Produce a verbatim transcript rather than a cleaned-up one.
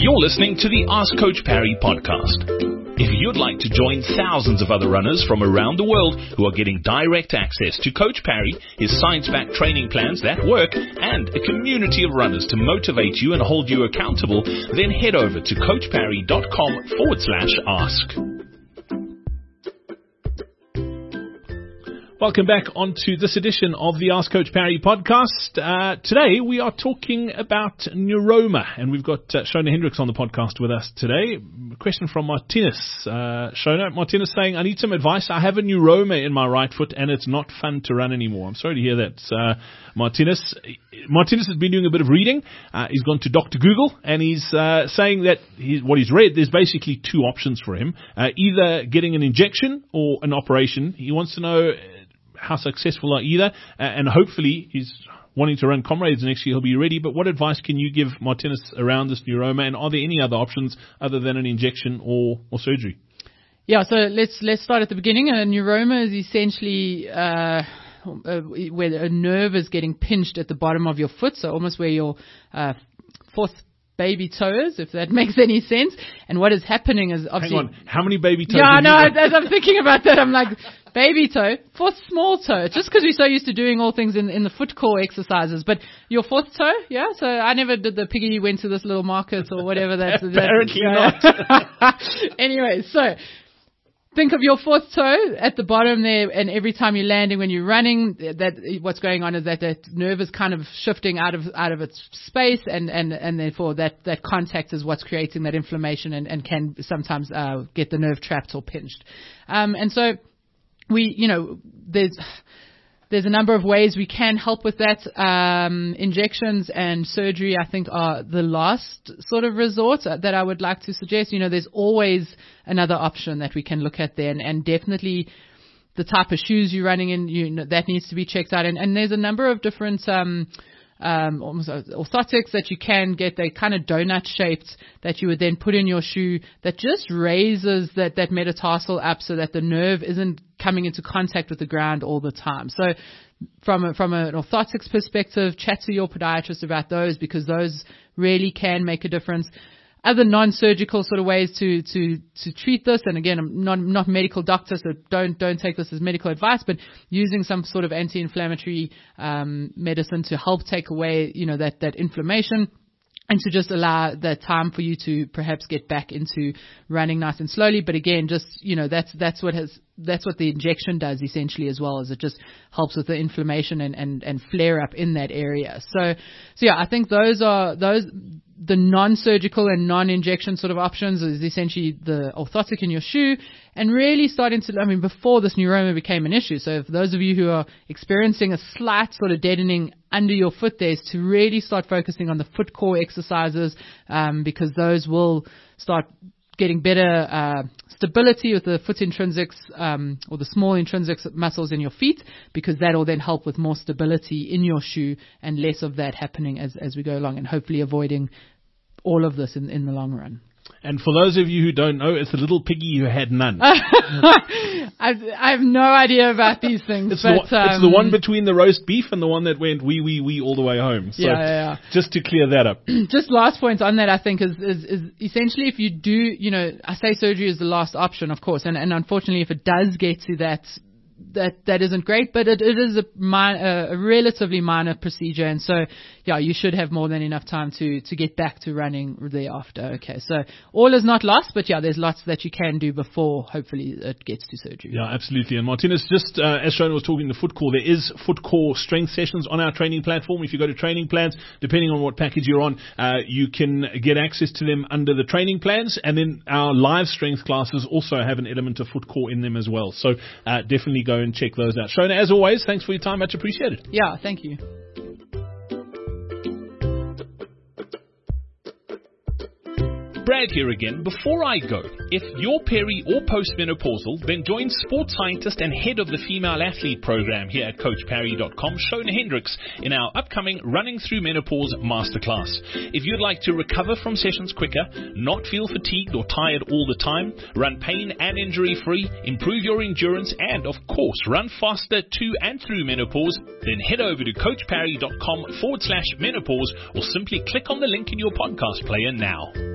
You're listening to the Ask Coach Parry podcast. If you'd like to join thousands of other runners from around the world who are getting direct access to Coach Parry, his science-backed training plans that work, and a community of runners to motivate you and hold you accountable, then head over to coachparry.com forward slash ask. Welcome back onto this edition of the Ask Coach Parry podcast. Uh, today we are talking about neuroma, and we've got uh, Shona Hendricks on the podcast with us today. A question from Martinez. Uh, Shona, Martinez saying, I need some advice. I have a neuroma in my right foot and it's not fun to run anymore. I'm sorry to hear that. Uh, Martinez, Martinez has been doing a bit of reading. Uh, he's gone to Doctor Google and he's uh, saying that he's, what he's read, there's basically two options for him. Uh, either getting an injection or an operation. He wants to know how successful are either, uh, and hopefully he's wanting to run Comrades next year, he'll be ready. But what advice can you give Martinez around this neuroma, and are there any other options other than an injection or, or surgery? Yeah, so let's let's start at the beginning. A neuroma is essentially uh, uh, where a nerve is getting pinched at the bottom of your foot, so almost where your uh, fourth baby toes, if that makes any sense. And what is happening is obviously... Hang on, how many baby toes? Yeah, no, as I'm thinking about that, I'm like, baby toe, fourth small toe. Just because we're so used to doing all things in, in the foot core exercises. But your fourth toe, yeah? So I never did the piggy went to this little market or whatever. That's, Apparently that's, not. Anyway, so... think of your fourth toe at the bottom there, and every time you're landing when you're running, that what's going on is that that nerve is kind of shifting out of out of its space, and, and, and therefore that, that contact is what's creating that inflammation and, and can sometimes uh, get the nerve trapped or pinched. Um, and so we, you know, there's... There's a number of ways we can help with that. Um, injections and surgery, I think, are the last sort of resort that I would like to suggest. You know, there's always another option that we can look at there, and, and definitely the type of shoes you're running in, you know, that needs to be checked out. And, and there's a number of different um, um, almost orthotics that you can get. They're kind of donut shaped that you would then put in your shoe that just raises that, that metatarsal up so that the nerve isn't coming into contact with the ground all the time. So from a, from an orthotics perspective, chat to your podiatrist about those, because those really can make a difference. Other non-surgical sort of ways to, to, to treat this, and again, I'm not, not a medical doctor, so don't, don't take this as medical advice, but using some sort of anti-inflammatory um, medicine to help take away, you know, that, that inflammation, and to just allow that time for you to perhaps get back into running nice and slowly. But again, just, you know, that's, that's what has, that's what the injection does essentially as well, as it just helps with the inflammation and, and, and flare up in that area. So, so yeah, I think those are, those, the non-surgical and non-injection sort of options is essentially the orthotic in your shoe, and really starting to, I mean, before this neuroma became an issue. So for those of you who are experiencing a slight sort of deadening under your foot there, is to really start focusing on the foot core exercises, um, because those will start getting better uh, stability with the foot intrinsics um, or the small intrinsic muscles in your feet, because that will then help with more stability in your shoe and less of that happening as, as we go along, and hopefully avoiding all of this in, in the long run. And for those of you who don't know, it's the little piggy who had none. I, I have no idea about these things. It's, but, the, um, it's the one between the roast beef and the one that went wee, wee, wee all the way home. So yeah, yeah, yeah. Just to clear that up. Just last point on that, I think, is, is, is essentially if you do, you know, I say surgery is the last option, of course. And, and unfortunately, if it does get to that, that that isn't great, but it, it is a, mi- a, a relatively minor procedure, and so yeah, you should have more than enough time to to get back to running thereafter. Okay, so all is not lost, but yeah, there's lots that you can do before hopefully it gets to surgery. Yeah, absolutely. And Martinez, just uh, as Shona was talking the foot core, there is foot core strength sessions on our training platform. If you go to training plans, depending on what package you're on, uh, you can get access to them under the training plans, and then our live strength classes also have an element of foot core in them as well. So uh, definitely go and check those out. Shona, as always, thanks for your time. Much appreciated. Yeah, thank you. Brad here again. Before I go, if you're peri or postmenopausal, then join sports scientist and head of the female athlete program here at coach parry dot com, Shona Hendricks, in our upcoming Running Through Menopause Masterclass. If you'd like to recover from sessions quicker, not feel fatigued or tired all the time, run pain and injury free, improve your endurance, and of course run faster to and through menopause, then head over to coach parry dot com forward slash menopause, or simply click on the link in your podcast player now.